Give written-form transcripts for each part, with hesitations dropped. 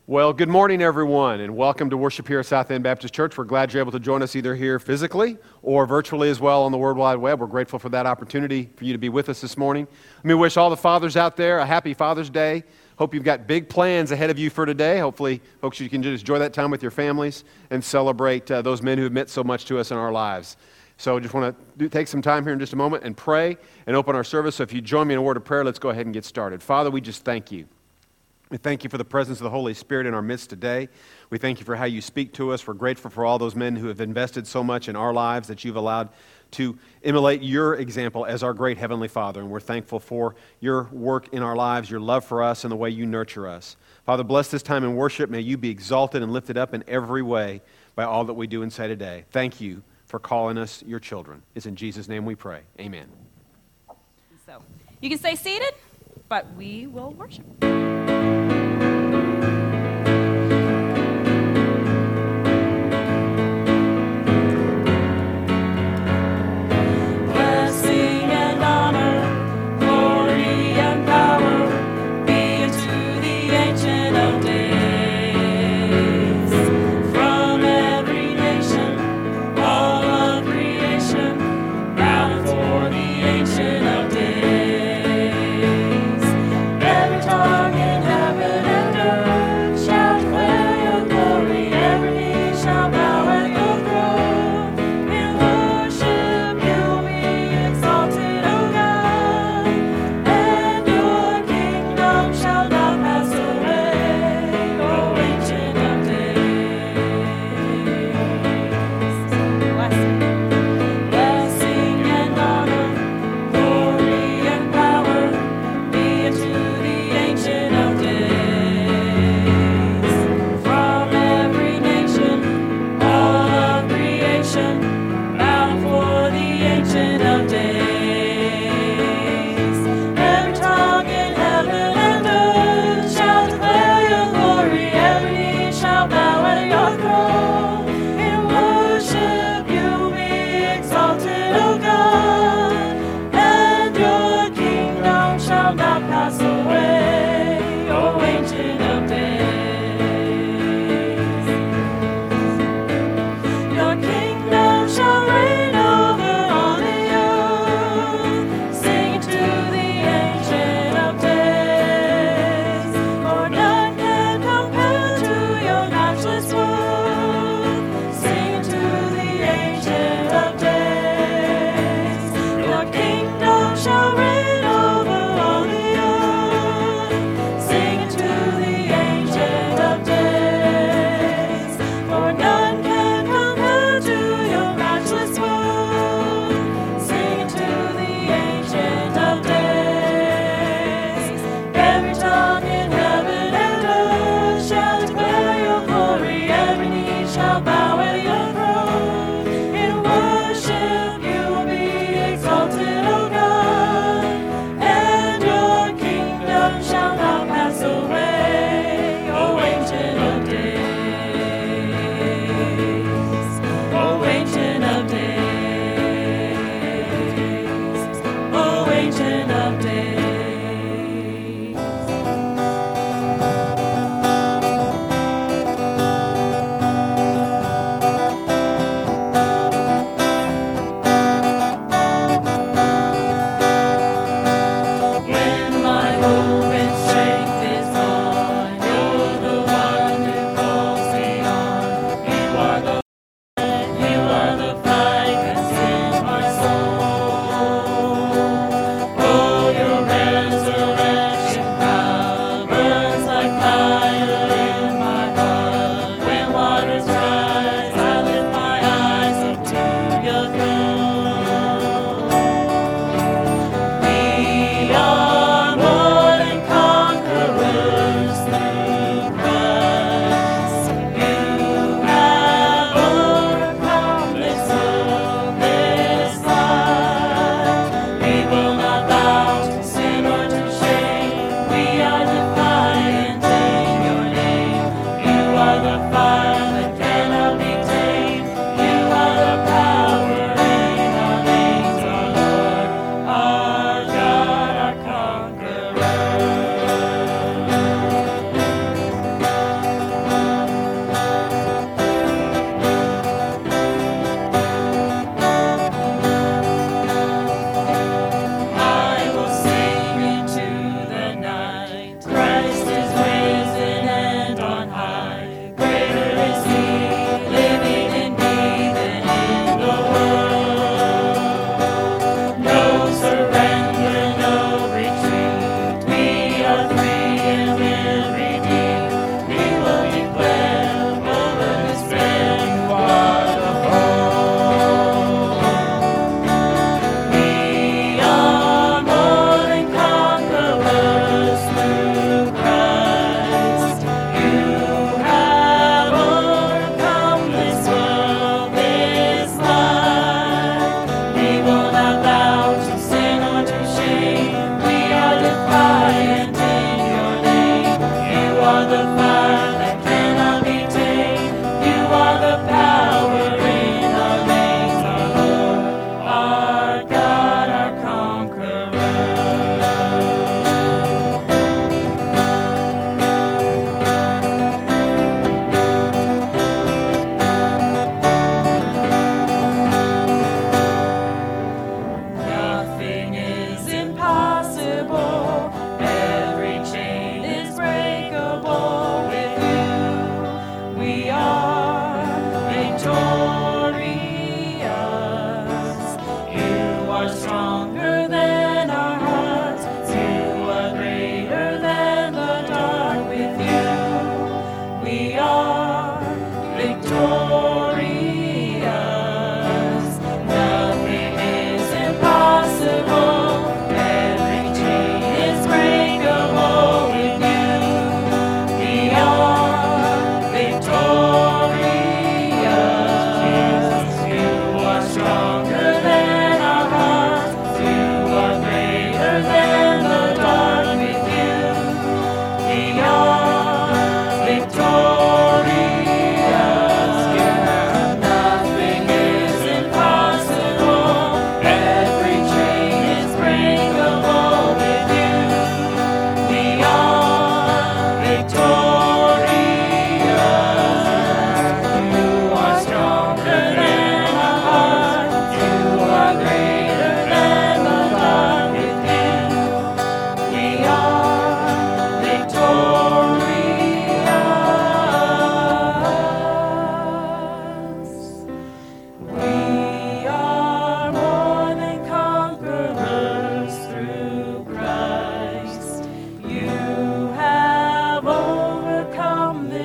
Well, good morning, everyone, and welcome to worship here at South End Baptist Church. We're glad you're able to join us either here physically or virtually as well on the World Wide Web. We're grateful for that opportunity for you to be with us this morning. Let me wish all the fathers out there a happy Father's Day. Hope you've got big plans ahead of you for today. Hopefully, folks, you can just enjoy that time with your families and celebrate those men who have meant so much to us in our lives. So I just want to take some time here in just a moment and pray and open our service. So if you join me in a word of prayer, let's go ahead and get started. Father, we just thank you. We thank you for the presence of the Holy Spirit in our midst today. We thank you for how you speak to us. We're grateful for all those men who have invested so much in our lives that you've allowed to emulate your example as our great Heavenly Father. And we're thankful for your work in our lives, your love for us, and the way you nurture us. Father, bless this time in worship. May you be exalted and lifted up in every way by all that we do and say today. Thank you for calling us your children. It's in Jesus' name we pray. Amen. So, you can stay seated, but we will worship.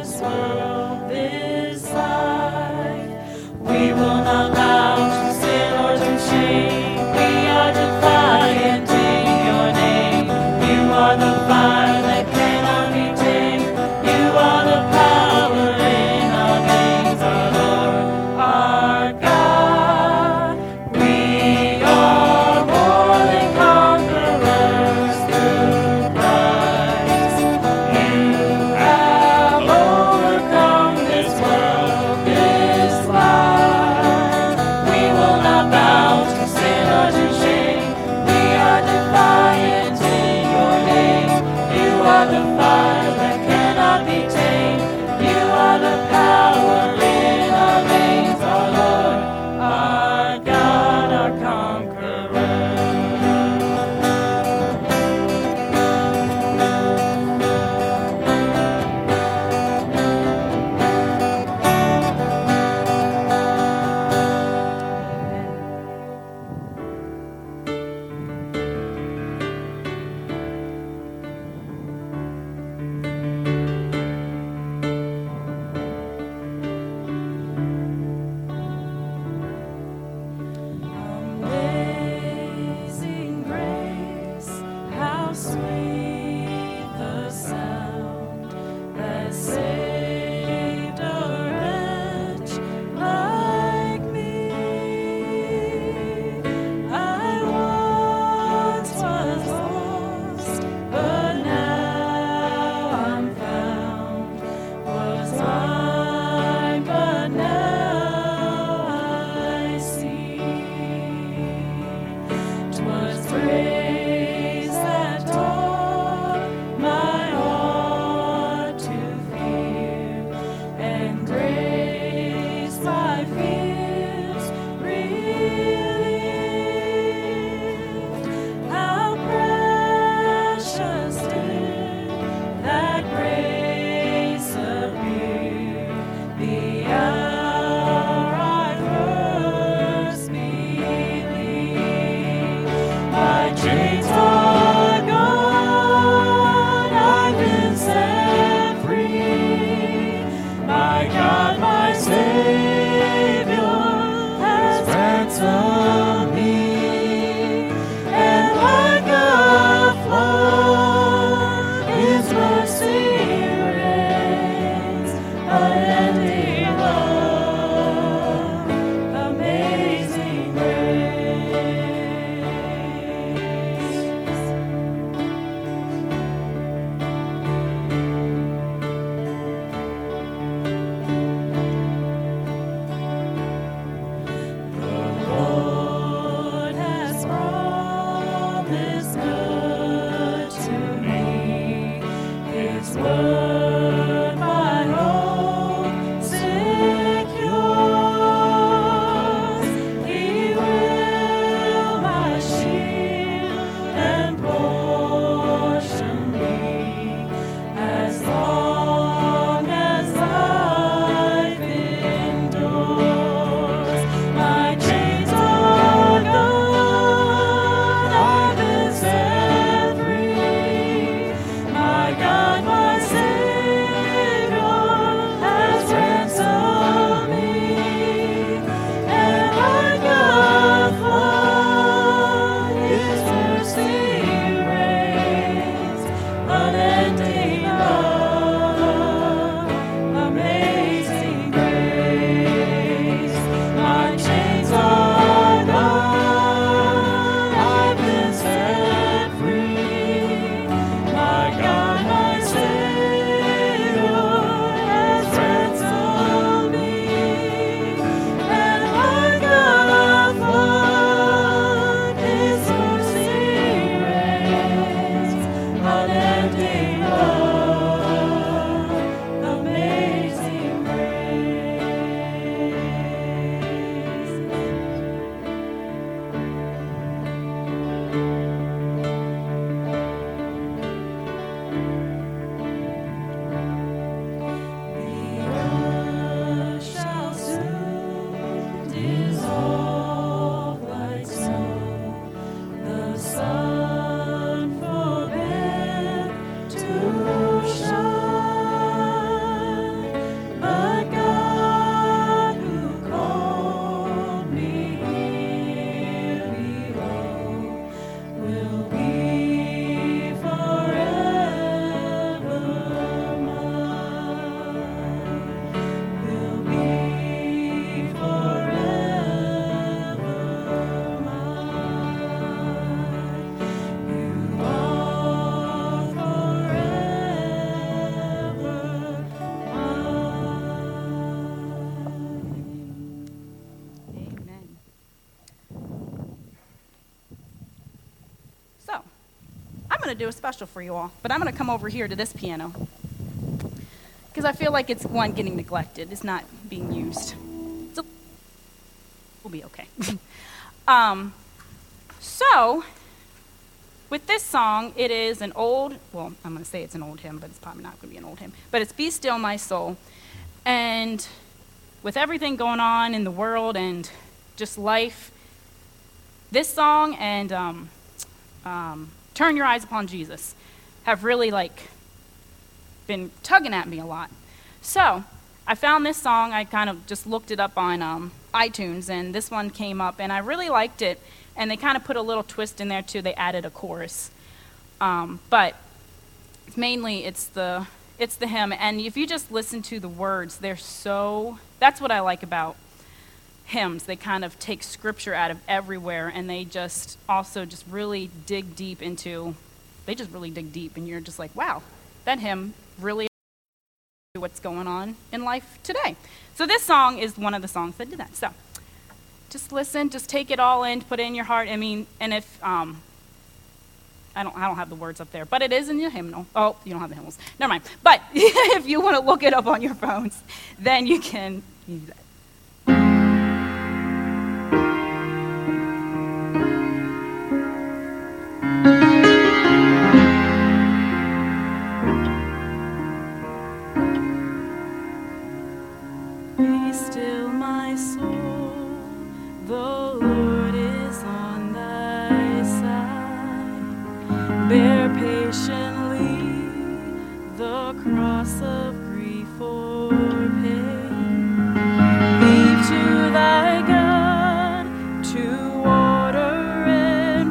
this world, this life. We will not bow to sin or to shame. We are defiant in your name. You are the fire that cannot be tamed. You are the power in our veins, our Lord, our God. We are more than conquerors through Christ. You have overcome. to do a special for you all. But I'm going to come over here to this piano because I feel like it's one getting neglected. It's not being used. So we'll be okay. So with this song, it is an old, well, I'm going to say it's an old hymn, but it's probably not going to be an old hymn. But it's Be Still My Soul. And with everything going on in the world and just life, this song and Turn Your Eyes Upon Jesus have really been tugging at me a lot. So I found this song. I kind of just looked it up on iTunes, and this one came up, and I really liked it. And they kind of put a little twist in there too. They added a chorus, but mainly it's the hymn. And if you just listen to the words, that's what I like about hymns. They kind of take scripture out of everywhere, and they just really dig deep, and you're just like, wow, that hymn really what's going on in life today. So this song is one of the songs that did that. So just listen, just take it all in, put it in your heart. I mean, and if I don't have the words up there, but it is in your hymnal. Oh, you don't have the hymnals. Never mind. But if you want to look it up on your phones, then you can use that. Be still, my soul, the Lord is on thy side. Bear patiently the cross of grief or pain. Leave to thy God to order and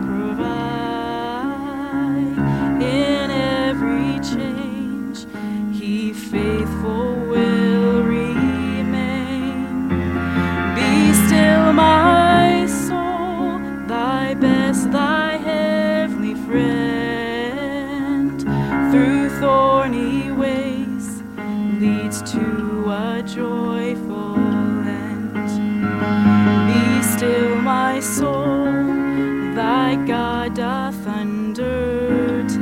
provide. In every change, he faithful will remain. Be still, my soul, thy best, thy heavenly friend, through thorny ways leads to a joyful end. Be still, my soul, thy God doth undertake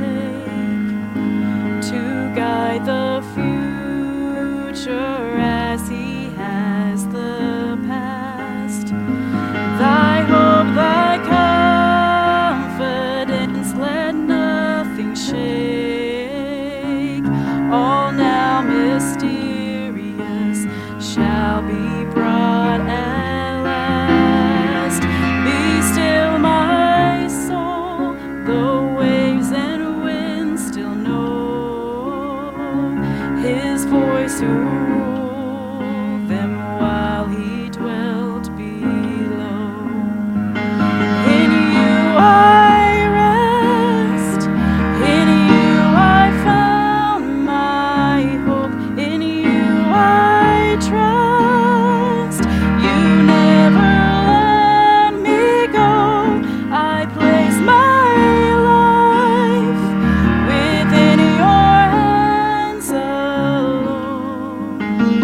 to guide the future as he has the past. Thy hope, thy confidence, let nothing shake. All now mysterious shall be brought at last. Be still, my soul, the waves and winds still know his voice who ruled them while he dwelt below. In you I rest, in you I found my hope, in you I trust. You never let me go. I place my life within your hands alone.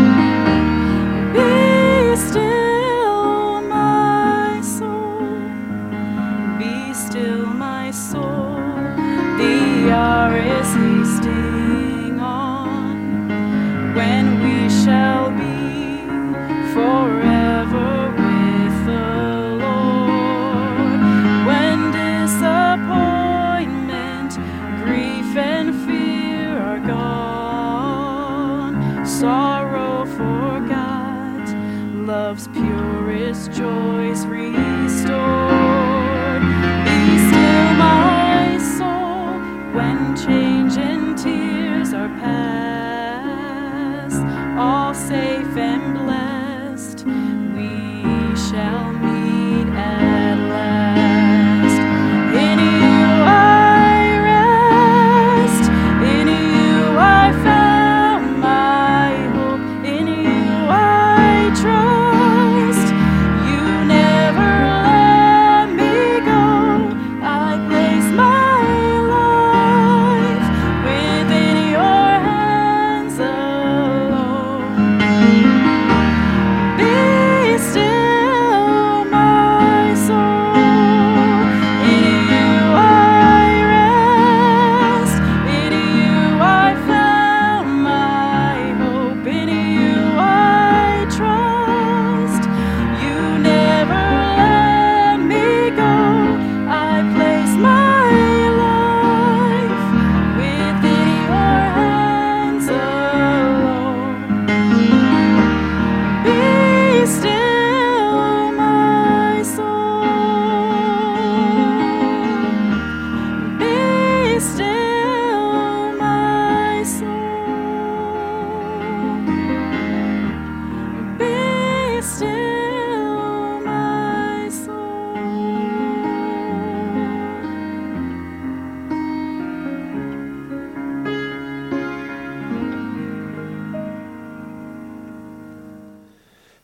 Be still, my soul. Be still, my soul. The hour is hasting on, when we shall be forever with the Lord. When disappointment, grief, and fear are gone, sorrow forgot, love's purest joys restored. Be still, my soul, when change and tears are past, all safe and blessed, we shall meet at last. In you I rest, in you I found my hope, in you I trust. You never let me go. I place my life within your hands alone.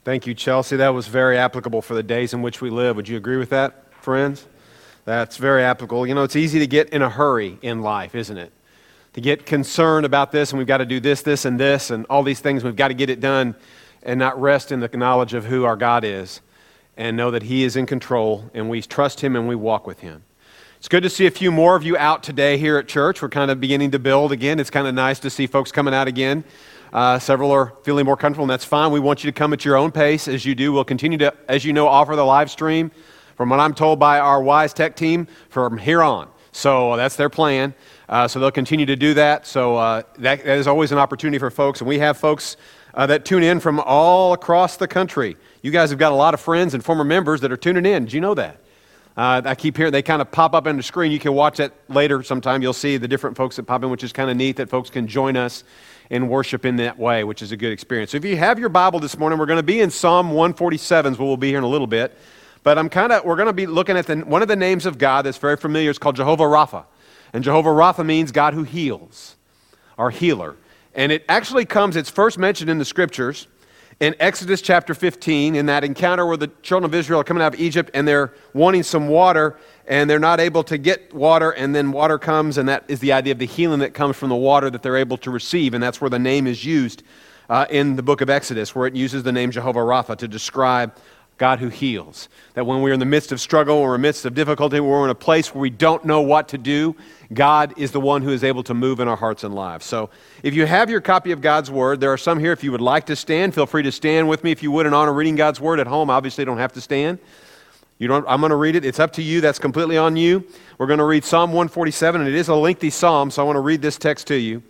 Thank you, Chelsea. That was very applicable for the days in which we live. Would you agree with that, friends? That's very applicable. You know, it's easy to get in a hurry in life, isn't it? To get concerned about this, and we've got to do this, this, and this, and all these things. We've got to get it done and not rest in the knowledge of who our God is and know that He is in control, and we trust Him and we walk with Him. It's good to see a few more of you out today here at church. We're kind of beginning to build again. It's kind of nice to see folks coming out again. Several are feeling more comfortable, and that's fine. We want you to come at your own pace as you do. We'll continue to, as you know, offer the live stream from what I'm told by our Wise Tech team from here on. So that's their plan. So they'll continue to do that. So that is always an opportunity for folks. And we have folks that tune in from all across the country. You guys have got a lot of friends and former members that are tuning in. Did you know that? I keep hearing, they kind of pop up on the screen. You can watch that later sometime. You'll see the different folks that pop in, which is kind of neat that folks can join us and worship in that way, which is a good experience. So if you have your Bible this morning, we're going to be in Psalm 147, where we'll be here in a little bit. But we're going to be looking at one of the names of God that's very familiar. It's called Jehovah Rapha. And Jehovah Rapha means God who heals, our healer. And it actually it's first mentioned in the Scriptures in Exodus chapter 15, in that encounter where the children of Israel are coming out of Egypt and they're wanting some water, and they're not able to get water, and then water comes, and that is the idea of the healing that comes from the water that they're able to receive, and that's where the name is used in the book of Exodus, where it uses the name Jehovah Rapha to describe God who heals. That when we're in the midst of struggle, or in the midst of difficulty, we're in a place where we don't know what to do, God is the one who is able to move in our hearts and lives. So if you have your copy of God's Word, there are some here. If you would like to stand, feel free to stand with me if you would in honor of reading God's Word at home. Obviously, you don't have to stand. I'm going to read it. It's up to you. That's completely on you. We're going to read Psalm 147, and it is a lengthy psalm, so I want to read this text to you.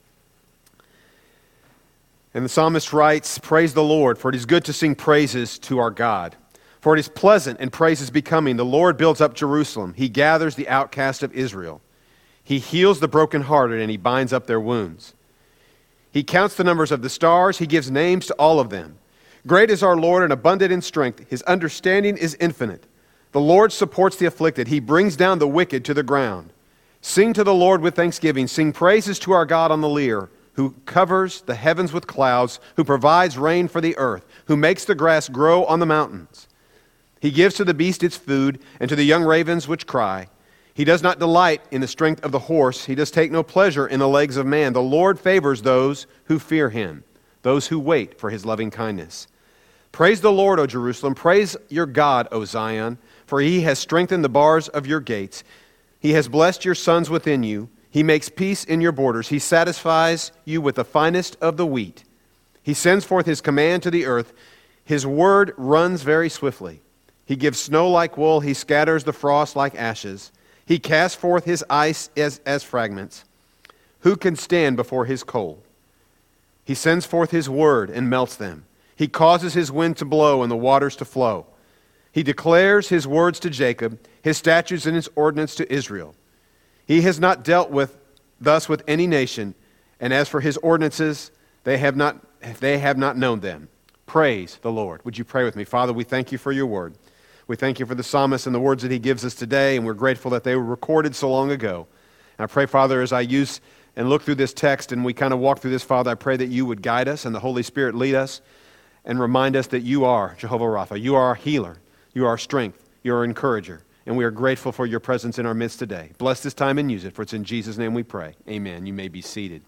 And the psalmist writes, "Praise the Lord, for it is good to sing praises to our God. For it is pleasant and praise is becoming. The Lord builds up Jerusalem. He gathers the outcast of Israel. He heals the brokenhearted, and He binds up their wounds. He counts the numbers of the stars. He gives names to all of them. Great is our Lord and abundant in strength. His understanding is infinite. The Lord supports the afflicted. He brings down the wicked to the ground. Sing to the Lord with thanksgiving. Sing praises to our God on the lyre, who covers the heavens with clouds, who provides rain for the earth, who makes the grass grow on the mountains. He gives to the beast its food, and to the young ravens which cry. He does not delight in the strength of the horse. He does take no pleasure in the legs of man. The Lord favors those who fear Him, those who wait for His loving kindness. Praise the Lord, O Jerusalem. Praise your God, O Zion, for He has strengthened the bars of your gates. He has blessed your sons within you. He makes peace in your borders. He satisfies you with the finest of the wheat. He sends forth His command to the earth. His word runs very swiftly. He gives snow like wool. He scatters the frost like ashes. He casts forth His ice as fragments. Who can stand before His cold? He sends forth His word and melts them. He causes His wind to blow and the waters to flow. He declares His words to Jacob, His statutes and His ordinance to Israel. He has not dealt thus with any nation, and as for His ordinances, they have not known them. Praise the Lord. Would you pray with me? Father, we thank You for Your word. We thank You for the psalmist and the words that he gives us today, and we're grateful that they were recorded so long ago. And I pray, Father, as I use and look through this text and we kind of walk through this, Father, I pray that You would guide us and the Holy Spirit lead us and remind us that You are Jehovah Rapha. You are our healer. You are our strength. You are our encourager. And we are grateful for Your presence in our midst today. Bless this time and use it, for it's in Jesus' name we pray. Amen. You may be seated.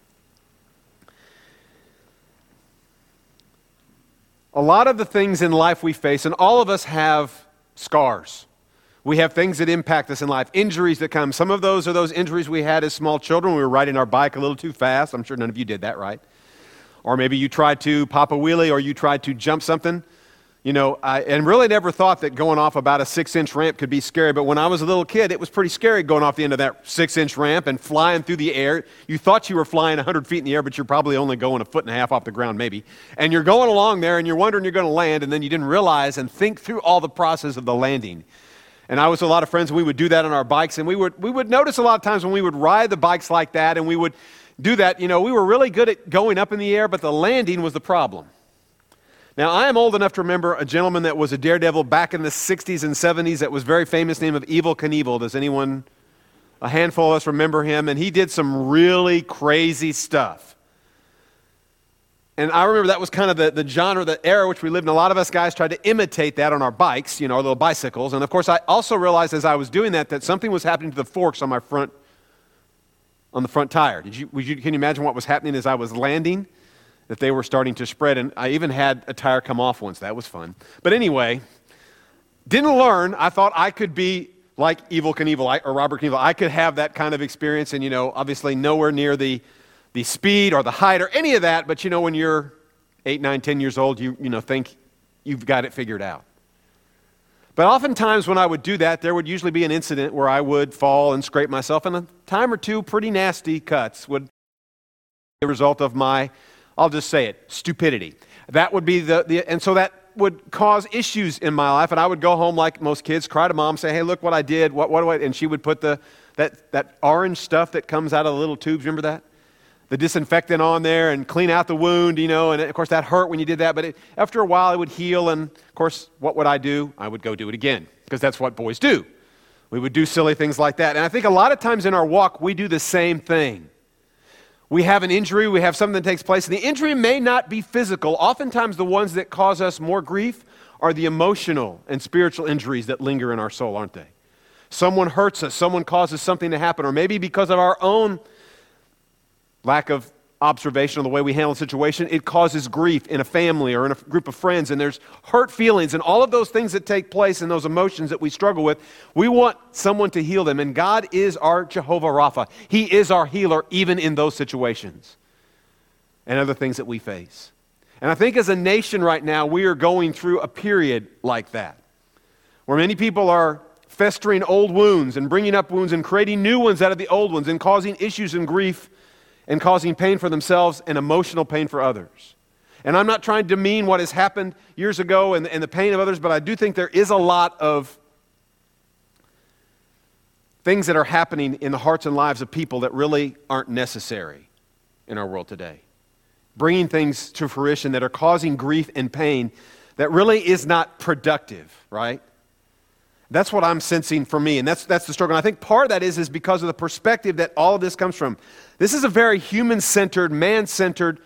A lot of the things in life we face, and all of us have scars. We have things that impact us in life, injuries that come. Some of those are those injuries we had as small children. We were riding our bike a little too fast. I'm sure none of you did that, right? Or maybe you tried to pop a wheelie, or you tried to jump something. And really never thought that going off about a 6-inch ramp could be scary. But when I was a little kid, it was pretty scary going off the end of that 6-inch ramp and flying through the air. You thought you were flying 100 feet in the air, but you're probably only going 1.5 feet off the ground maybe. And you're going along there, and you're wondering you're going to land, and then you didn't realize and think through all the process of the landing. And I was with a lot of friends, and we would do that on our bikes. And we would notice a lot of times when we would ride the bikes like that, and we would do that, we were really good at going up in the air, but the landing was the problem. Now, I am old enough to remember a gentleman that was a daredevil back in the 60s and 70s that was very famous, name of Evel Knievel. Does anyone, a handful of us remember him? And he did some really crazy stuff. And I remember that was kind of the genre, the era which we lived in. A lot of us guys tried to imitate that on our bikes, our little bicycles. And of course, I also realized as I was doing that something was happening to the forks on the front tire. Can you imagine what was happening as I was landing? That they were starting to spread. And I even had a tire come off once. That was fun. But anyway, didn't learn. I thought I could be like Evel Knievel or Robert Knievel. I could have that kind of experience and, obviously nowhere near the speed or the height or any of that, but when you're 8, 9, 10 years old, you think you've got it figured out. But oftentimes when I would do that, there would usually be an incident where I would fall and scrape myself, and a time or two, pretty nasty cuts would be the result of my, I'll just say it, stupidity. That would be and so that would cause issues in my life, and I would go home like most kids, cry to mom, say, hey, look what I did, what do I, and she would put that orange stuff that comes out of the little tubes, remember that? The disinfectant on there and clean out the wound, and of course that hurt when you did that, but after a while it would heal, and of course, what would I do? I would go do it again, because that's what boys do. We would do silly things like that, and I think a lot of times in our walk, we do the same thing. We have an injury, we have something that takes place, and the injury may not be physical. Oftentimes the ones that cause us more grief are the emotional and spiritual injuries that linger in our soul, aren't they? Someone hurts us, someone causes something to happen, or maybe because of our own lack of observation of the way we handle a situation, it causes grief in a family or in a group of friends, and there's hurt feelings and all of those things that take place and those emotions that we struggle with. We want someone to heal them, and God is our Jehovah Rapha. He is our healer even in those situations and other things that we face. And I think as a nation right now, we are going through a period like that, where many people are festering old wounds and bringing up wounds and creating new ones out of the old ones and causing issues and grief and causing pain for themselves and emotional pain for others. And I'm not trying to demean what has happened years ago and the pain of others, but I do think there is a lot of things that are happening in the hearts and lives of people that really aren't necessary in our world today. Bringing things to fruition that are causing grief and pain that really is not productive, right? That's what I'm sensing for me, and that's the struggle. And I think part of that is because of the perspective that all of this comes from. This is a very human-centered, man-centered,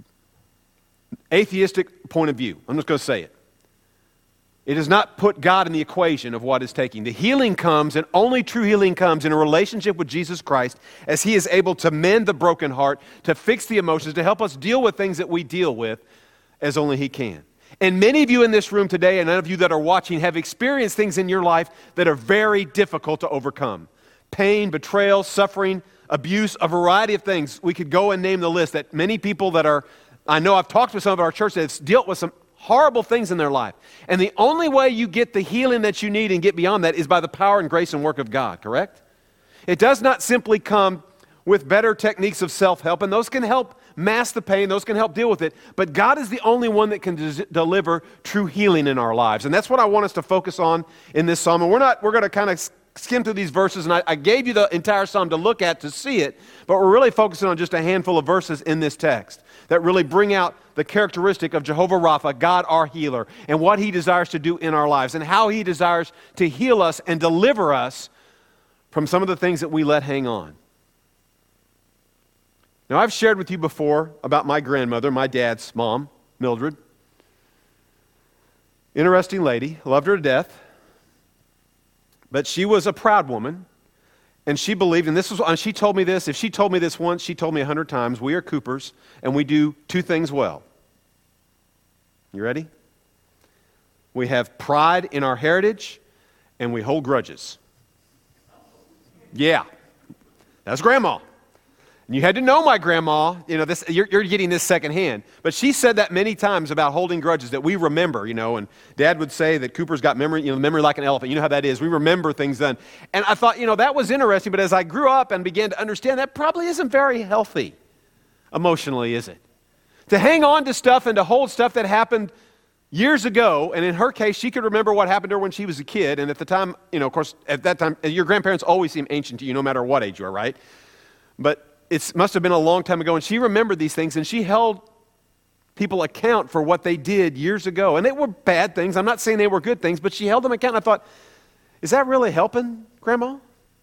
atheistic point of view. I'm just going to say it. It does not put God in the equation of what is taking. The healing comes, and only true healing comes in a relationship with Jesus Christ as He is able to mend the broken heart, to fix the emotions, to help us deal with things that we deal with as only He can. And many of you in this room today, and none of you that are watching, have experienced things in your life that are very difficult to overcome. Pain, betrayal, suffering, abuse, a variety of things. We could go and name the list that many people I know I've talked with some of our church that have dealt with some horrible things in their life. And the only way you get the healing that you need and get beyond that is by the power and grace and work of God, correct? It does not simply come with better techniques of self-help, and those can help mask the pain, those can help deal with it, but God is the only one that can deliver true healing in our lives. And that's what I want us to focus on in this psalm. And we're going to kind of skim through these verses, and I gave you the entire psalm to look at to see it, but we're really focusing on just a handful of verses in this text that really bring out the characteristic of Jehovah Rapha, God our healer, and what He desires to do in our lives, and how He desires to heal us and deliver us from some of the things that we let hang on. Now, I've shared with you before about my grandmother, my dad's mom, Mildred. Interesting lady, loved her to death. But she was a proud woman, and she believed, and she told me this, if she told me this once, she told me 100 times, we are Coopers, and we do two things well. You ready? We have pride in our heritage, and we hold grudges. Yeah, that's Grandma. And you had to know my grandma, you're getting this secondhand. But she said that many times about holding grudges that we remember, and Dad would say that Cooper's got memory, memory like an elephant. You know how that is. We remember things then. And I thought, that was interesting, but as I grew up and began to understand, that probably isn't very healthy emotionally, is it? To hang on to stuff and to hold stuff that happened years ago, and in her case, she could remember what happened to her when she was a kid, and at the time, of course, at that time, your grandparents always seem ancient to you no matter what age you are, right? But it must have been a long time ago, and she remembered these things, and she held people account for what they did years ago. And they were bad things. I'm not saying they were good things, but she held them account. And I thought, is that really helping, Grandma?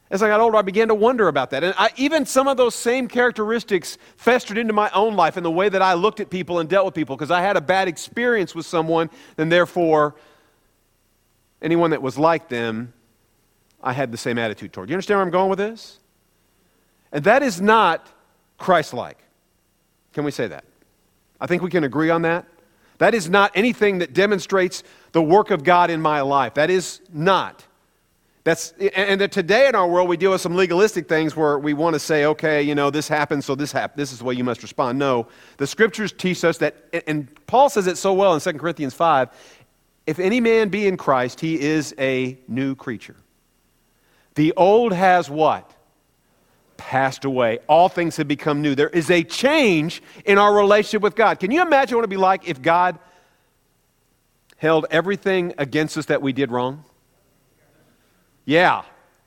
As I got older, I began to wonder about that. And even some of those same characteristics festered into my own life in the way that I looked at people and dealt with people, because I had a bad experience with someone, and therefore, anyone that was like them, I had the same attitude toward. You understand where I'm going with this? And that is not Christ-like. Can we say that? I think we can agree on that. That is not anything that demonstrates the work of God in my life. That is not. And that today in our world we deal with some legalistic things where we want to say, okay, this happened, so this happened. This is the way you must respond. No, the Scriptures teach us that, and Paul says it so well in 2 Corinthians 5, if any man be in Christ, he is a new creature. The old has what? Passed away. All things have become new. There is a change in our relationship with God. Can you imagine what it would be like if God held everything against us that we did wrong? Yeah.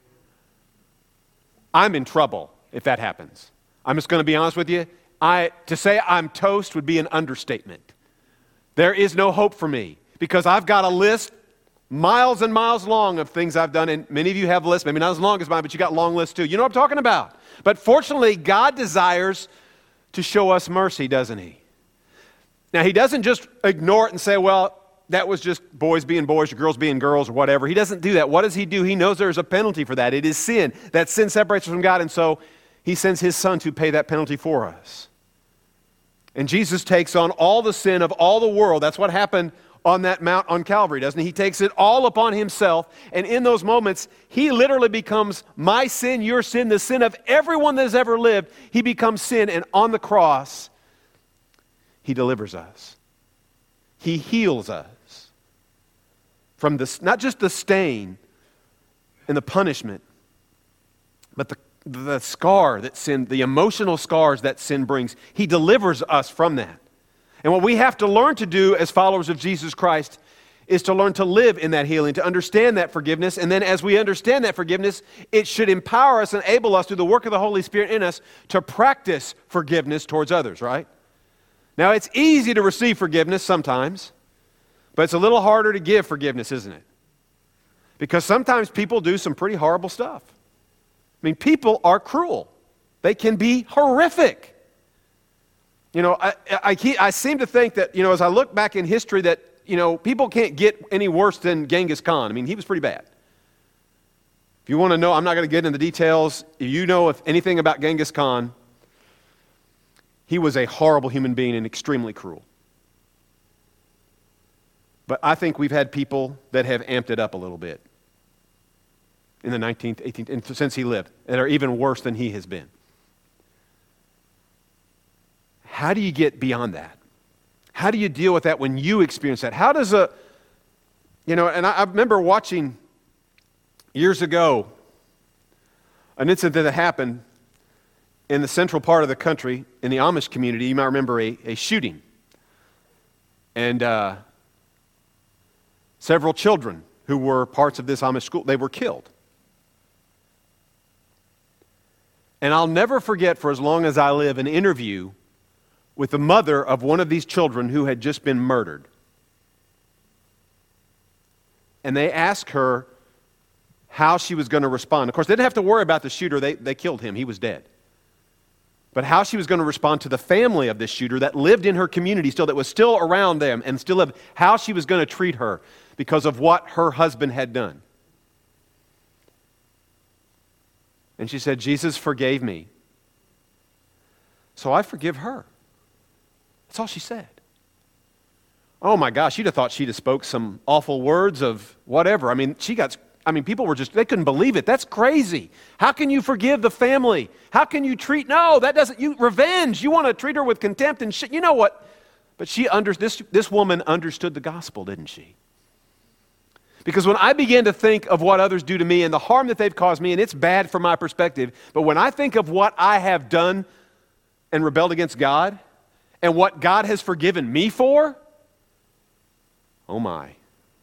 I'm in trouble if that happens. I'm just going to be honest with you. To say I'm toast would be an understatement. There is no hope for me because I've got a list miles and miles long of things I've done, and many of you have lists, maybe not as long as mine, but you got long lists too. You know what I'm talking about. But fortunately, God desires to show us mercy, doesn't He? Now, He doesn't just ignore it and say, well, that was just boys being boys or girls being girls or whatever. He doesn't do that. What does He do? He knows there's a penalty for that. It is sin. That sin separates us from God, and so He sends His Son to pay that penalty for us. And Jesus takes on all the sin of all the world. That's what happened on that mount on Calvary, doesn't He? He takes it all upon Himself, and in those moments, He literally becomes my sin, your sin, the sin of everyone that has ever lived. He becomes sin, and on the cross, He delivers us. He heals us from not just the stain and the punishment, but the scar that sin, the emotional scars that sin brings. He delivers us from that. And what we have to learn to do as followers of Jesus Christ is to learn to live in that healing, to understand that forgiveness. And then as we understand that forgiveness, it should empower us and enable us through the work of the Holy Spirit in us to practice forgiveness towards others, right? Now, it's easy to receive forgiveness sometimes, but it's a little harder to give forgiveness, isn't it? Because sometimes people do some pretty horrible stuff. I mean, people are cruel. They can be horrific. I seem to think that, as I look back in history that, people can't get any worse than Genghis Khan. I mean, he was pretty bad. If you want to know, I'm not going to get into the details. If you know anything about Genghis Khan, he was a horrible human being and extremely cruel. But I think we've had people that have amped it up a little bit in the 19th, 18th, and since he lived, that are even worse than he has been. How do you get beyond that? How do you deal with that when you experience that? How does and I remember watching years ago an incident that happened in the central part of the country, in the Amish community. You might remember a shooting. And several children who were parts of this Amish school, they were killed. And I'll never forget for as long as I live an interview with the mother of one of these children who had just been murdered. And they asked her how she was going to respond. Of course, they didn't have to worry about the shooter. They killed him. He was dead. But how she was going to respond to the family of this shooter that lived in her community still, that was still around them and still lived, how she was going to treat her because of what her husband had done. And she said, Jesus forgave me, so I forgive her. That's all she said. Oh my gosh, you'd have thought she'd have spoke some awful words of whatever. I mean, people were just, they couldn't believe it. That's crazy. How can you forgive the family? How can you treat, revenge. You want to treat her with contempt and shit. You know what? But this woman understood the gospel, didn't she? Because when I began to think of what others do to me and the harm that they've caused me, and it's bad from my perspective, but when I think of what I have done and rebelled against God, and what God has forgiven me for, oh my.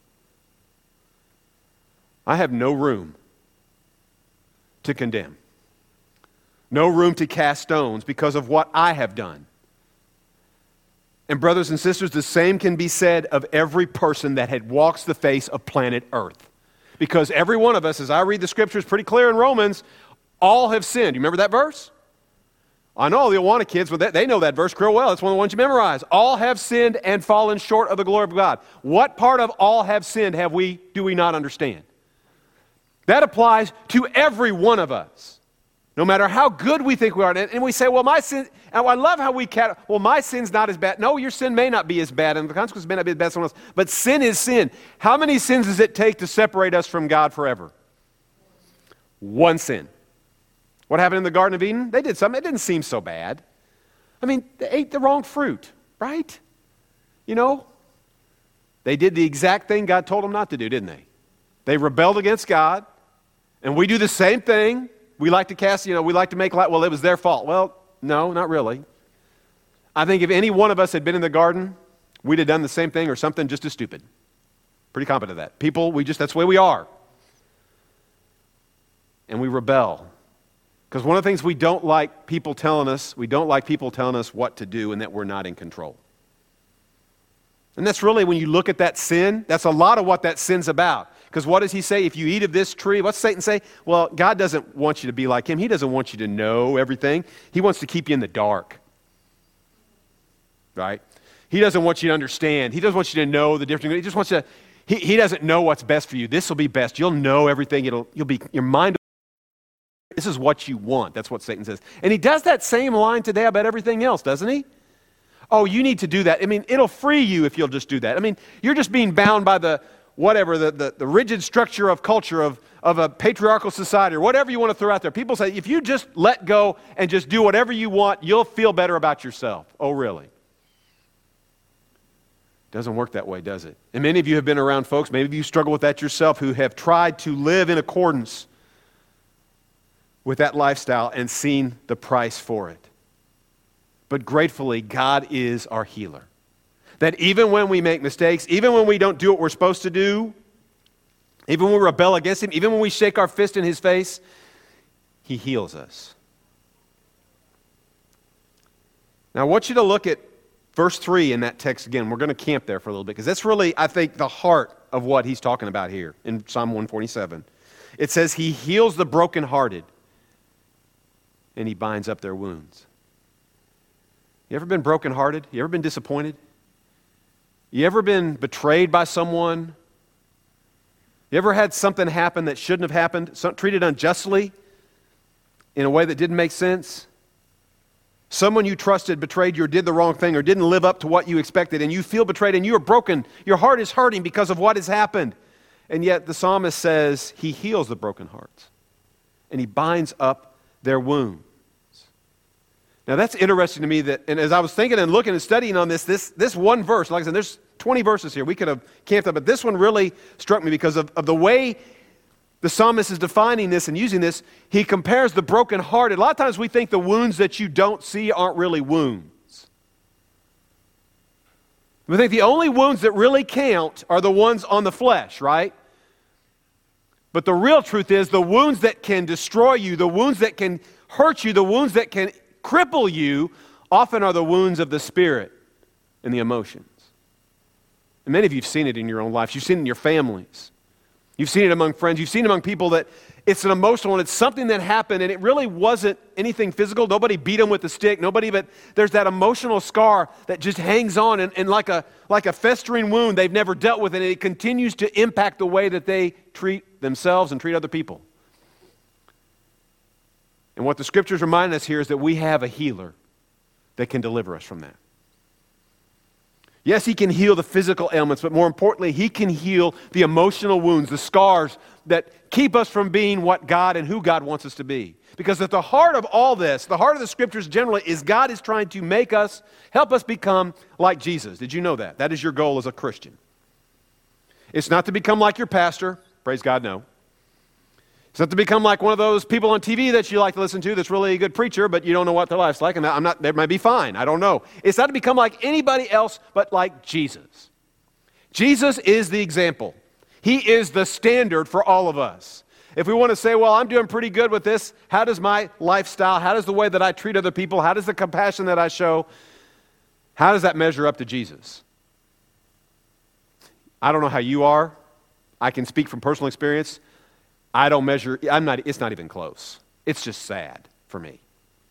I have no room to condemn. No room to cast stones because of what I have done. And brothers and sisters, the same can be said of every person that walks the face of planet Earth. Because every one of us, as I read the scriptures pretty clear in Romans, all have sinned. You remember that verse? I know the Awana kids, but they know that verse real well. It's one of the ones you memorize. All have sinned and fallen short of the glory of God. What part of all have sinned do we not understand? That applies to every one of us. No matter how good we think we are. And we say, well, my sin, and I love how my sin's not as bad. No, your sin may not be as bad, and the consequences may not be as bad as someone else. But sin is sin. How many sins does it take to separate us from God forever? One sin. What happened in the Garden of Eden? They did something. It didn't seem so bad. I mean, they ate the wrong fruit, right? You know? They did the exact thing God told them not to do, didn't they? They rebelled against God, and we do the same thing. We like to we like to make light, well, it was their fault. Well, no, not really. I think if any one of us had been in the garden, we'd have done the same thing or something just as stupid. Pretty confident of that. People, that's the way we are. And we rebel. Because one of the things we don't like people telling us what to do and that we're not in control. And that's really, when you look at that sin, that's a lot of what that sin's about. Because what does he say? If you eat of this tree, what's Satan say? Well, God doesn't want you to be like him. He doesn't want you to know everything. He wants to keep you in the dark. Right? He doesn't want you to understand. He doesn't want you to know the difference. He just wants you to, he doesn't know what's best for you. This will be best. You'll know everything. Your mind. This is what you want. That's what Satan says. And he does that same line today about everything else, doesn't he? Oh, you need to do that. I mean, it'll free you if you'll just do that. I mean, you're just being bound by the rigid structure of culture of a patriarchal society or whatever you want to throw out there. People say, if you just let go and just do whatever you want, you'll feel better about yourself. Oh, really? Doesn't work that way, does it? And many of you have been around folks, maybe you struggle with that yourself, who have tried to live in accordance with that lifestyle and seen the price for it. But gratefully, God is our healer. That even when we make mistakes, even when we don't do what we're supposed to do, even when we rebel against him, even when we shake our fist in his face, he heals us. Now I want you to look at verse 3 in that text again. We're going to camp there for a little bit because that's really, I think, the heart of what he's talking about here in Psalm 147. It says he heals the brokenhearted and he binds up their wounds. You ever been brokenhearted? You ever been disappointed? You ever been betrayed by someone? You ever had something happen that shouldn't have happened, treated unjustly in a way that didn't make sense? Someone you trusted betrayed you or did the wrong thing or didn't live up to what you expected, and you feel betrayed and you are broken. Your heart is hurting because of what has happened. And yet the psalmist says he heals the broken hearts and he binds up their wounds. Now that's interesting to me, and as I was thinking and looking and studying on this one verse, like I said, there's 20 verses here. We could have camped up, but this one really struck me because of the way the psalmist is defining this and using this. He compares the brokenhearted. A lot of times we think the wounds that you don't see aren't really wounds. We think the only wounds that really count are the ones on the flesh, right? But the real truth is the wounds that can destroy you, the wounds that can hurt you, the wounds that can cripple you often are the wounds of the spirit and the emotions. And many of you have seen it in your own lives. You've seen it in your families. You've seen it among friends. You've seen it among people that it's an emotional and it's something that happened and it really wasn't anything physical. Nobody beat them with a stick. But there's that emotional scar that just hangs on and like a festering wound they've never dealt with, and it continues to impact the way that they treat themselves and treat other people. And what the scriptures remind us here is that we have a healer that can deliver us from that. Yes, he can heal the physical ailments, but more importantly, he can heal the emotional wounds, the scars that keep us from being what God and who God wants us to be. Because at the heart of all this, the heart of the scriptures generally is God is trying to help us become like Jesus. Did you know that? That is your goal as a Christian. It's not to become like your pastor. Praise God, no. It's not to become like one of those people on TV that you like to listen to that's really a good preacher, but you don't know what their life's like, and that might be fine. I don't know. It's not to become like anybody else, but like Jesus. Jesus is the example. He is the standard for all of us. If we want to say, well, I'm doing pretty good with this, how does my lifestyle, how does the way that I treat other people, how does the compassion that I show, how does that measure up to Jesus? I don't know how you are. I can speak from personal experience. It's not even close. It's just sad for me.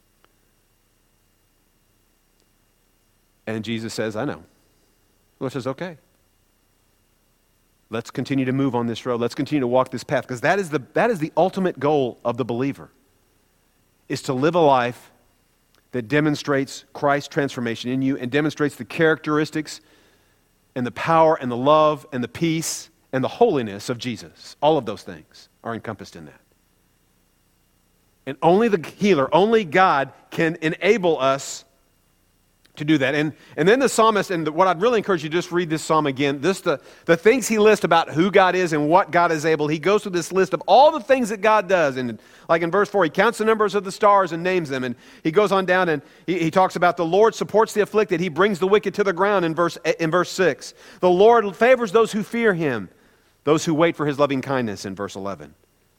And Jesus says, I know. Lord says, okay. Let's continue to move on this road. Let's continue to walk this path, because that is the ultimate goal of the believer, is to live a life that demonstrates Christ's transformation in you and demonstrates the characteristics and the power and the love and the peace and the holiness of Jesus. All of those things are encompassed in that. And only the healer, only God can enable us to do that. And then the psalmist, and what I'd really encourage you to just read this psalm again, the things he lists about who God is and what God is able, he goes through this list of all the things that God does. And like in verse 4, he counts the numbers of the stars and names them. And he goes on down and he talks about the Lord supports the afflicted. He brings the wicked to the ground in verse 6. The Lord favors those who fear him, those who wait for his loving kindness in verse 11.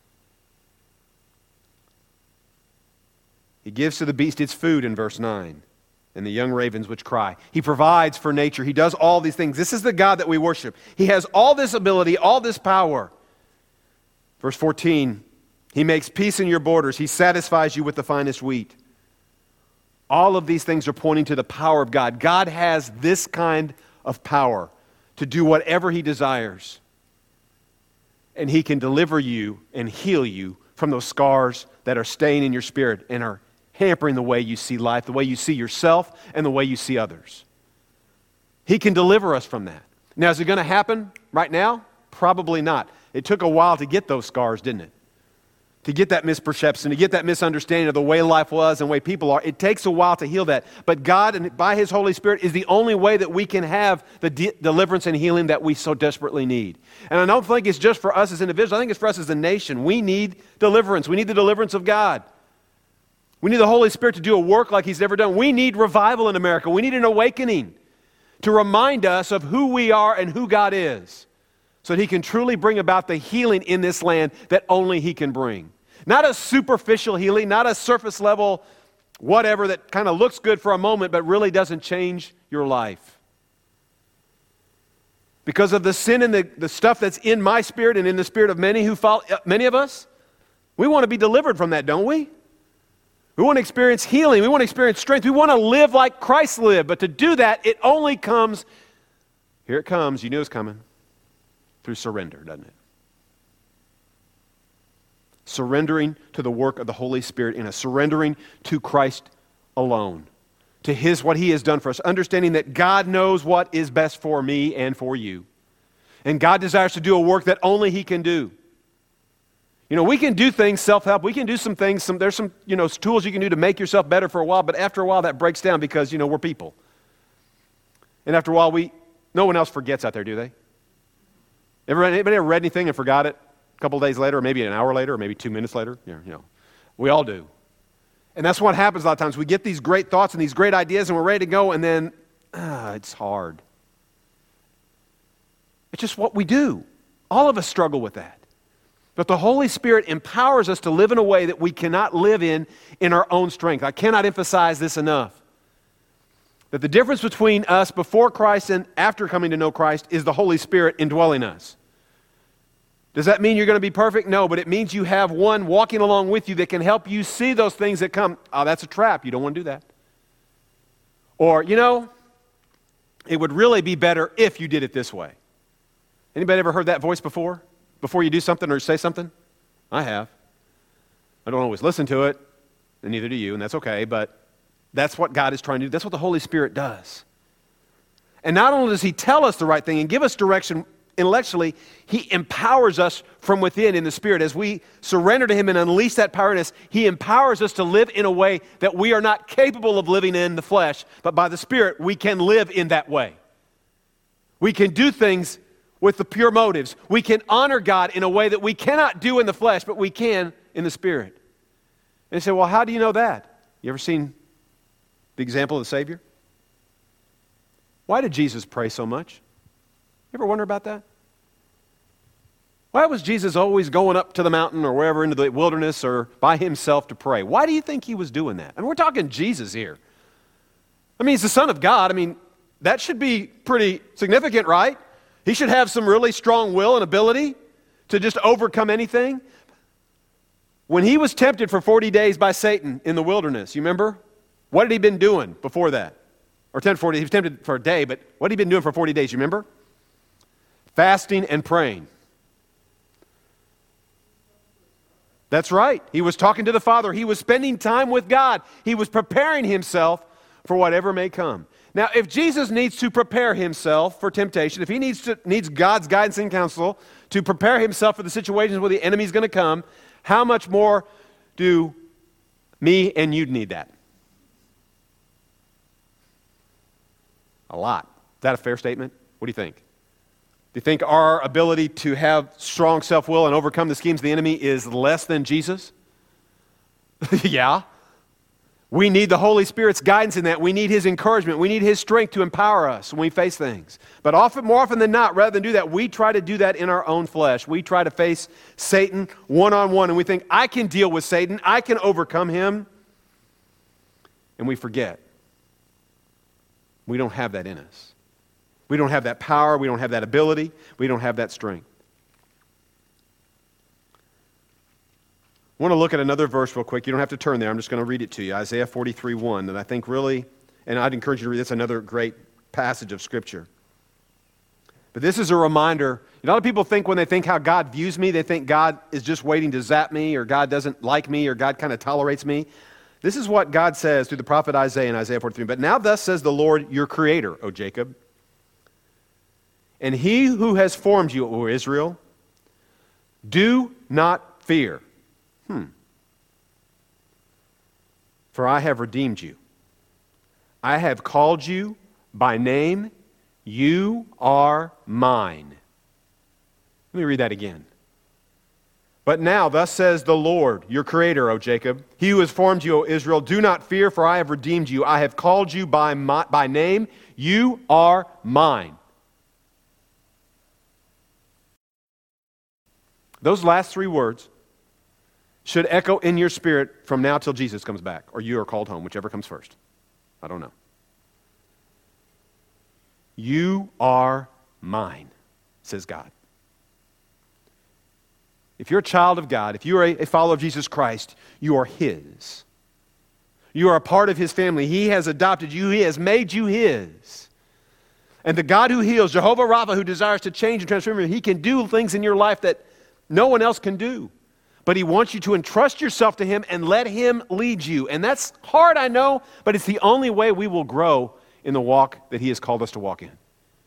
He gives to the beast its food in verse 9. And the young ravens which cry. He provides for nature. He does all these things. This is the God that we worship. He has all this ability, all this power. Verse 14, he makes peace in your borders. He satisfies you with the finest wheat. All of these things are pointing to the power of God. God has this kind of power to do whatever he desires. And he can deliver you and heal you from those scars that are staying in your spirit and are hampering the way you see life, the way you see yourself, and the way you see others. He can deliver us from that. Now, is it going to happen right now? Probably not. It took a while to get those scars, didn't it? To get that misperception, to get that misunderstanding of the way life was and the way people are. It takes a while to heal that. But God, and by his Holy Spirit, is the only way that we can have the deliverance and healing that we so desperately need. And I don't think it's just for us as individuals. I think it's for us as a nation. We need deliverance. We need the deliverance of God. We need the Holy Spirit to do a work like he's never done. We need revival in America. We need an awakening to remind us of who we are and who God is, so that he can truly bring about the healing in this land that only he can bring. Not a superficial healing, not a surface level whatever that kind of looks good for a moment but really doesn't change your life. Because of the sin and the stuff that's in my spirit and in the spirit of many of us, we want to be delivered from that, don't we? We want to experience healing. We want to experience strength. We want to live like Christ lived. But to do that, it only comes, here it comes, you knew it was coming, through surrender, doesn't it? Surrendering to the work of the Holy Spirit in us. Surrendering to Christ alone. To what he has done for us. Understanding that God knows what is best for me and for you. And God desires to do a work that only he can do. You know, we can do things, self-help. We can do some things. There's some, tools you can do to make yourself better for a while. But after a while, that breaks down because, we're people. And after a while, no one else forgets out there, do they? Anybody ever read anything and forgot it a couple of days later, or maybe an hour later, or maybe 2 minutes later? We all do. And that's what happens a lot of times. We get these great thoughts and these great ideas, and we're ready to go, and then it's hard. It's just what we do. All of us struggle with that. But the Holy Spirit empowers us to live in a way that we cannot live in our own strength. I cannot emphasize this enough. That the difference between us before Christ and after coming to know Christ is the Holy Spirit indwelling us. Does that mean you're going to be perfect? No, but it means you have one walking along with you that can help you see those things that come. Oh, that's a trap. You don't want to do that. Or, it would really be better if you did it this way. Anybody ever heard that voice before? Before you do something or say something? I have. I don't always listen to it, and neither do you, and that's okay, but that's what God is trying to do. That's what the Holy Spirit does. And not only does he tell us the right thing and give us direction intellectually, he empowers us from within in the Spirit. As we surrender to him and unleash that power in us, he empowers us to live in a way that we are not capable of living in the flesh, but by the Spirit, we can live in that way. We can do things with the pure motives. We can honor God in a way that we cannot do in the flesh, but we can in the Spirit. And you say, well, how do you know that? You ever seen the example of the Savior? Why did Jesus pray so much? You ever wonder about that? Why was Jesus always going up to the mountain or wherever into the wilderness or by himself to pray? Why do you think he was doing that? And we're talking Jesus here. He's the Son of God. That should be pretty significant, right? He should have some really strong will and ability to just overcome anything. When he was tempted for 40 days by Satan in the wilderness, you remember? What had he been doing before that? Or 40, he was tempted for a day, but what had he been doing for 40 days, you remember? Fasting and praying. That's right. He was talking to the Father. He was spending time with God. He was preparing himself for whatever may come. Now, if Jesus needs to prepare himself for temptation, if he needs God's guidance and counsel to prepare himself for the situations where the enemy's going to come, how much more do me and you need that? A lot. Is that a fair statement? What do you think? Do you think our ability to have strong self-will and overcome the schemes of the enemy is less than Jesus? Yeah. We need the Holy Spirit's guidance in that. We need his encouragement. We need his strength to empower us when we face things. But more often than not, rather than do that, we try to do that in our own flesh. We try to face Satan one-on-one, and we think, I can deal with Satan. I can overcome him. And we forget. We don't have that in us. We don't have that power. We don't have that ability. We don't have that strength. I want to look at another verse real quick. You don't have to turn there. I'm just going to read it to you. Isaiah 43:1, that I think really, and I'd encourage you to read this, another great passage of Scripture. But this is a reminder. A lot of people think when they think how God views me, they think God is just waiting to zap me, or God doesn't like me, or God kind of tolerates me. This is what God says through the prophet Isaiah in Isaiah 43. But now thus says the Lord, your Creator, O Jacob, and he who has formed you, O Israel, do not fear. For I have redeemed you. I have called you by name. You are mine. Let me read that again. But now, thus says the Lord, your Creator, O Jacob, he who has formed you, O Israel, do not fear, for I have redeemed you. I have called you by name. You are mine. Those last three words should echo in your spirit from now till Jesus comes back, or you are called home, whichever comes first. I don't know. You are mine, says God. If you're a child of God, if you are a follower of Jesus Christ, you are his. You are a part of his family. He has adopted you. He has made you his. And the God who heals, Jehovah Rapha, who desires to change and transform you, he can do things in your life that no one else can do. But he wants you to entrust yourself to him and let him lead you. And that's hard, I know, but it's the only way we will grow in the walk that he has called us to walk in.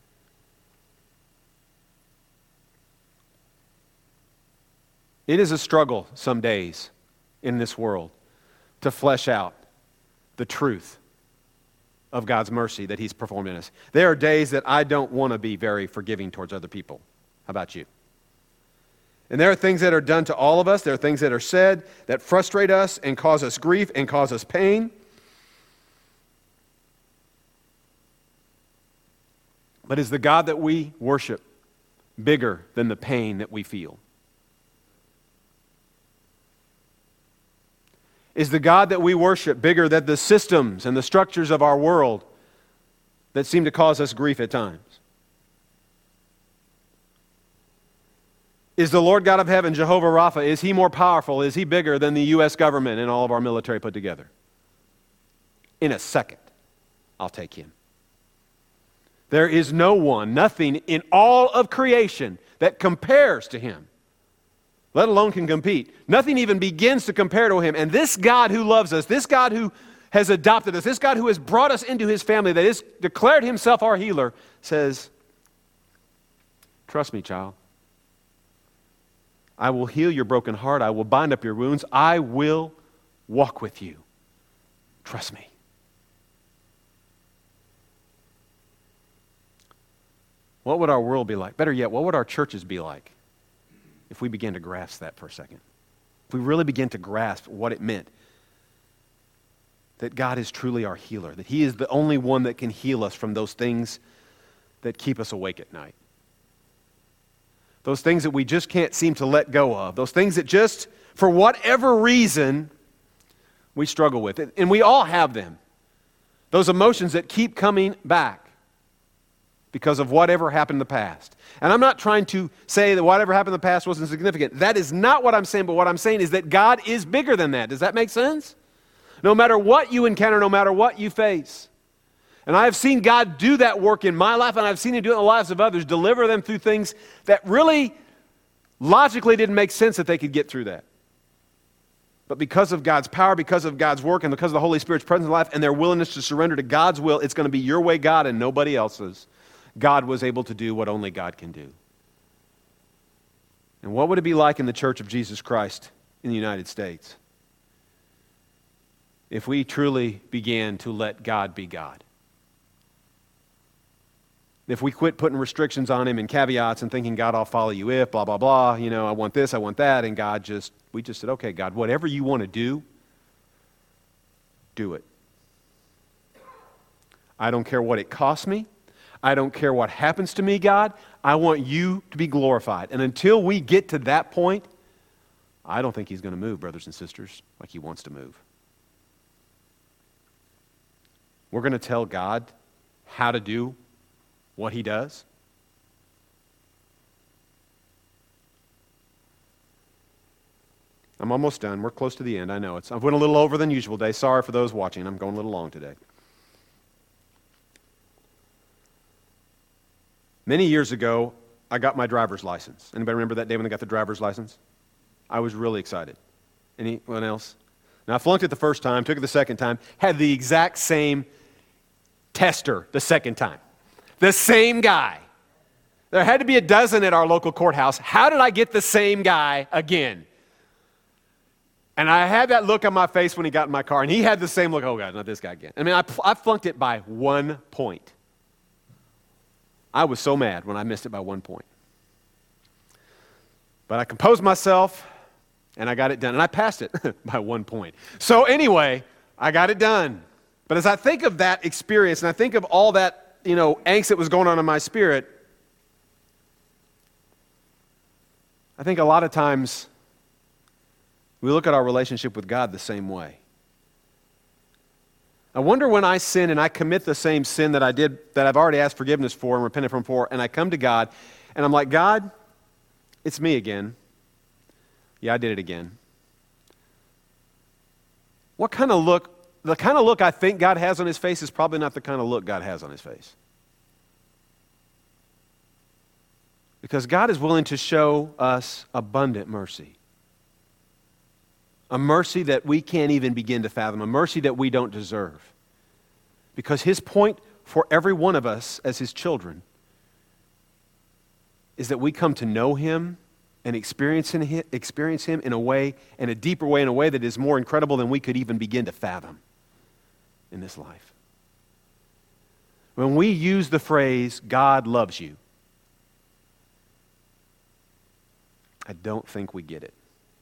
It is a struggle some days in this world to flesh out the truth of God's mercy that he's performed in us. There are days that I don't want to be very forgiving towards other people. How about you? And there are things that are done to all of us. There are things that are said that frustrate us and cause us grief and cause us pain. But is the God that we worship bigger than the pain that we feel? Is the God that we worship bigger than the systems and the structures of our world that seem to cause us grief at times? Is the Lord God of heaven, Jehovah Rapha, is he more powerful? Is he bigger than the U.S. government and all of our military put together? In a second, I'll take him. There is no one, nothing in all of creation that compares to him, let alone can compete. Nothing even begins to compare to him. And this God who loves us, this God who has adopted us, this God who has brought us into his family, that has declared himself our healer, says, trust me, child. I will heal your broken heart. I will bind up your wounds. I will walk with you. Trust me. What would our world be like? Better yet, what would our churches be like if we began to grasp that for a second? If we really begin to grasp what it meant that God is truly our healer, that he is the only one that can heal us from those things that keep us awake at night. Those things that we just can't seem to let go of. Those things that just, for whatever reason, we struggle with. And we all have them. Those emotions that keep coming back. because of whatever happened in the past. And I'm not trying to say that whatever happened in the past wasn't significant. That is not what I'm saying, but what I'm saying is that God is bigger than that. Does that make sense? No matter what you encounter, no matter what you face. And I have seen God do that work in my life, and I've seen Him do it in the lives of others, deliver them through things that really logically didn't make sense that they could get through that. But because of God's power, because of God's work, and because of the Holy Spirit's presence in life, and their willingness to surrender to God's will, it's going to be your way, God, and nobody else's. God was able to do what only God can do. And what would it be like in the Church of Jesus Christ in the United States if we truly began to let God be God? If we quit putting restrictions on Him and caveats and thinking, God, I'll follow you if, blah, blah, blah, I want this, I want that, and we just said, okay, God, whatever you want to do it. I don't care what it costs me. I don't care what happens to me, God. I want you to be glorified. And until we get to that point, I don't think He's going to move, brothers and sisters, like He wants to move. We're going to tell God how to do what He does. I'm almost done. We're close to the end. I know. I've went a little over than usual today. Sorry for those watching. I'm going a little long today. Many years ago, I got my driver's license. Anybody remember that day when I got the driver's license? I was really excited. Anyone else? Now, I flunked it the first time, took it the second time, had the exact same tester the second time. The same guy. There had to be a dozen at our local courthouse. How did I get the same guy again? And I had that look on my face when he got in my car, and he had the same look. Oh, God, not this guy again. I mean, I flunked it by 1 point. I was so mad when I missed it by 1 point. But I composed myself, and I got it done. And I passed it by 1 point. So anyway, I got it done. But as I think of that experience, and I think of all that, angst that was going on in my spirit, I think a lot of times we look at our relationship with God the same way. I wonder when I sin and I commit the same sin that I did, that I've already asked forgiveness for and repented from for, and I come to God, and I'm like, God, it's me again. Yeah, I did it again. The kind of look I think God has on His face is probably not the kind of look God has on His face. Because God is willing to show us abundant mercy. A mercy that we can't even begin to fathom. A mercy that we don't deserve. Because His point for every one of us as His children is that we come to know Him and experience Him in a way, in a deeper way, in a way that is more incredible than we could even begin to fathom in this life. When we use the phrase, God loves you, I don't think we get it.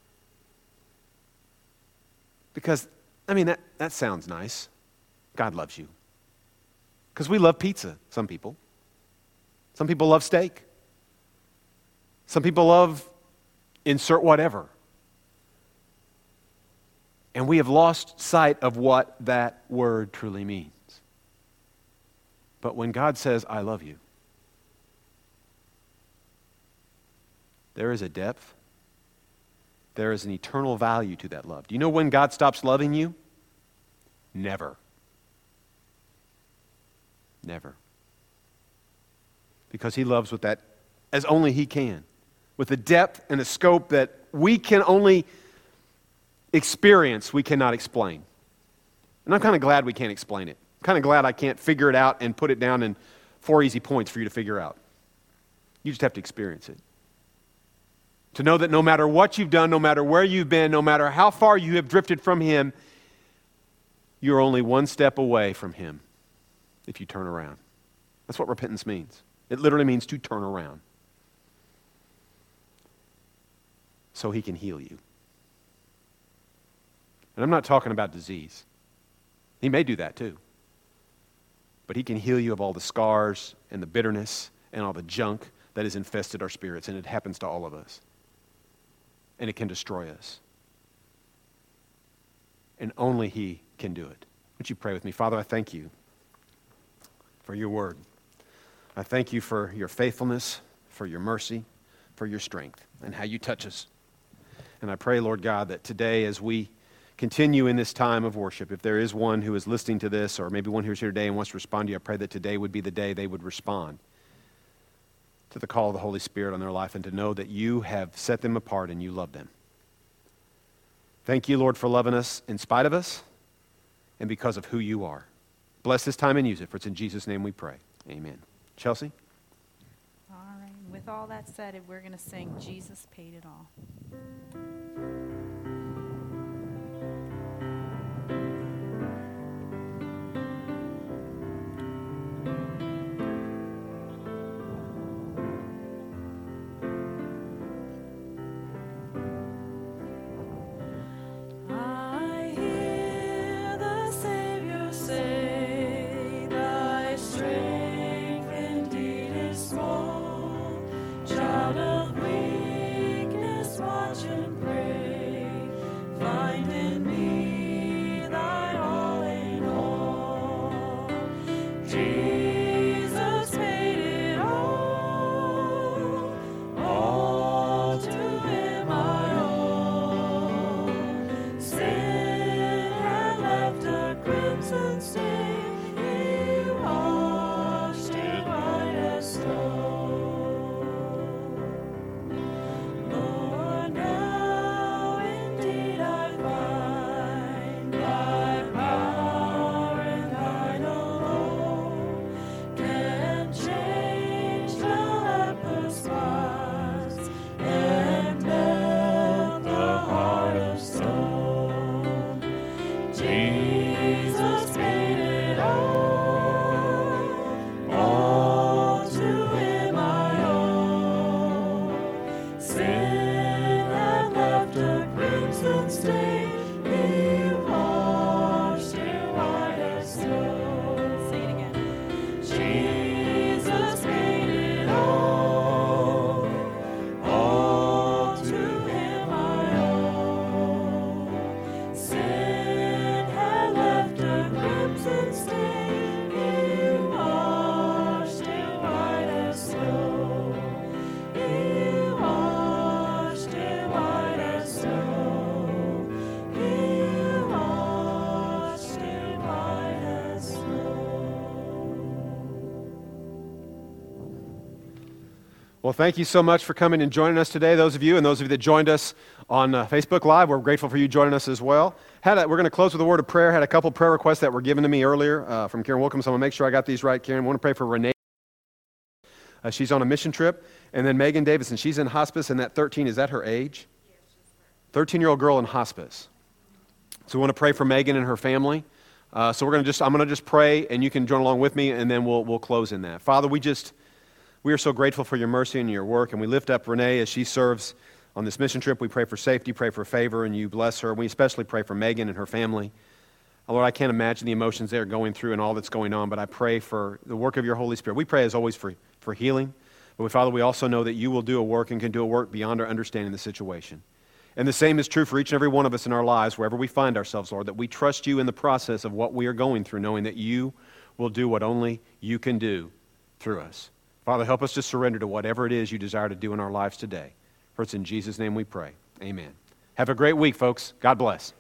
Because, that sounds nice. God loves you. Because we love pizza, some people. Some people love steak. Some people love insert whatever. And we have lost sight of what that word truly means. But when God says, I love you, there is a depth. There is an eternal value to that love. Do you know when God stops loving you? Never. Never. Because He loves with that as only He can. With a depth and a scope that we can only experience, we cannot explain. And I'm kind of glad we can't explain it. I'm kind of glad I can't figure it out and put it down in 4 easy points for you to figure out. You just have to experience it. To know that no matter what you've done, no matter where you've been, no matter how far you have drifted from Him, you're only one step away from Him if you turn around. That's what repentance means. It literally means to turn around. So He can heal you. And I'm not talking about disease. He may do that too. But He can heal you of all the scars and the bitterness and all the junk that has infested our spirits, and it happens to all of us. And it can destroy us. And only He can do it. Would you pray with me? Father, I thank You for Your word. I thank you for your faithfulness, for your mercy, for your strength, and how you touch us. And I pray, Lord God, that today as we continue in this time of worship, if there is one who is listening to this, or maybe one who's here today and wants to respond to you, I pray that today would be the day they would respond to the call of the Holy Spirit on their life and to know that you have set them apart and you love them. Thank you, Lord, for loving us in spite of us and because of who you are. Bless this time and use it, for it's in Jesus' name we pray. Amen. Chelsea? All right. With all that said, we're going to sing Jesus Paid It All. I hear the Savior say, "Thy strength indeed is small. Child of weakness, watch and pray. Find in me thy all in all." Jesus paid it all to him I owe. Sin had left a crimson stain, he washed it white as snow. Lord, now indeed I find thy power and thine alone can change the leper's spots and melt the heart of stone. Jesus paid it all to him I owe. Sin had left a crimson stain, he washed it white as snow. Sing it again. Jesus paid it all to him I owe. Sin had left a crimson stain, he washed it white as snow. He washed it white as snow. He washed it white as snow. Well, thank you so much for coming and joining us today, those of you that joined us on Facebook Live. We're grateful for you joining us as well. We're going to close with a word of prayer. Had a couple prayer requests that were given to me earlier from Karen Wilkins. So I'm going to make sure I got these right, Karen. I want to pray for Renee. She's on a mission trip. And then Megan Davison, she's in hospice, and that 13, is that her age? 13-year-old girl in hospice. So we want to pray for Megan and her family. So I'm going to just pray, and you can join along with me, and then we'll close in that. Father, we are so grateful for your mercy and your work, and we lift up Renee as she serves on this mission trip. We pray for safety, pray for favor, and you bless her. We especially pray for Megan and her family. Lord, I can't imagine the emotions they're going through and all that's going on, but I pray for the work of your Holy Spirit. We pray, as always, for healing. But Father, we also know that you will do a work and can do a work beyond our understanding of the situation. And the same is true for each and every one of us in our lives, wherever we find ourselves, Lord, that we trust you in the process of what we are going through, knowing that you will do what only you can do through us. Father, help us to surrender to whatever it is you desire to do in our lives today. For it's in Jesus' name we pray. Amen. Have a great week, folks. God bless.